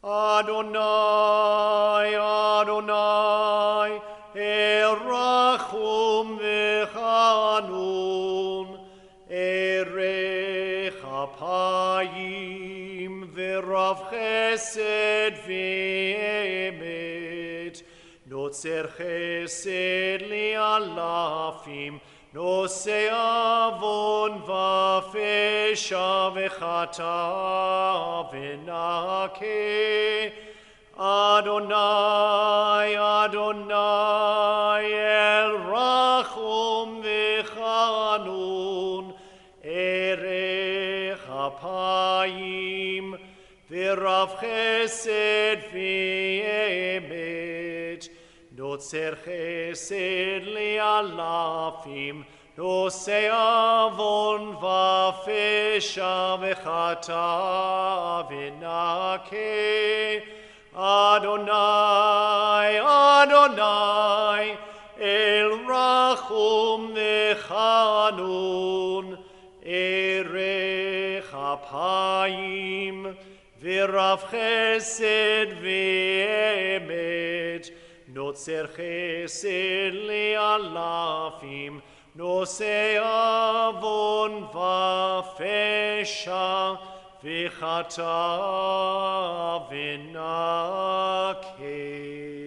Adonai, Adonai, Erachum v'chanun, Erech apayim v'rav chesed v'emet, Notzer chesed li'alafim, Nosei avon v'fesha v'chata v'nakeh, Adonai, Adonai, El Rachum v'chanun, Erech apayim v'rav chesed v'emet, Notzer chesed li'alafim, Nosei avon v'fesha v'chata v'nakeh, Adonai, Adonai, El Rachum v'chanun, Erech apayim v'rav chesed v'emet, Notzer chesed li'alafim, Nosei avon v'fesha v'chata v'nakeh.